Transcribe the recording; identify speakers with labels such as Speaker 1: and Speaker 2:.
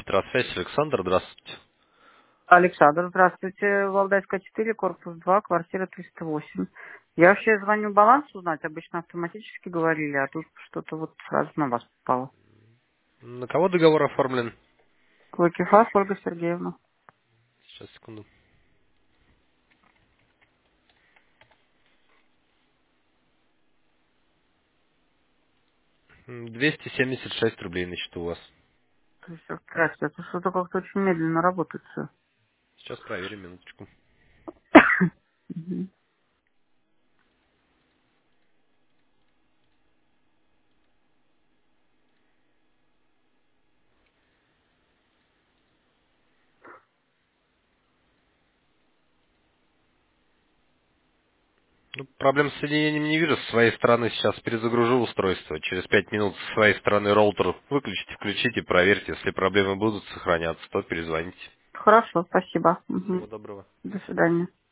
Speaker 1: Петросвязь, Александр, здравствуйте.
Speaker 2: Александр, здравствуйте. Валдайская 4, корпус 2, квартира 308. Я вообще звоню баланс узнать, обычно автоматически говорили, а тут что-то вот сразу на вас попало.
Speaker 1: На кого договор оформлен?
Speaker 2: Клыкифас Ольга Сергеевна.
Speaker 1: Сейчас, секунду. 276 рублей на счету у вас.
Speaker 2: То есть, здравствуйте, это что-то как-то очень медленно работает все.
Speaker 1: Сейчас проверим, минуточку.
Speaker 2: Мгм.
Speaker 1: Ну, проблем с соединением не вижу. С своей стороны сейчас перезагружу устройство. Через 5 минут с своей стороны роутер выключите, включите, проверьте. Если проблемы будут сохраняться, то перезвоните.
Speaker 2: Хорошо, спасибо. Мгм.
Speaker 1: Всего доброго.
Speaker 2: До свидания.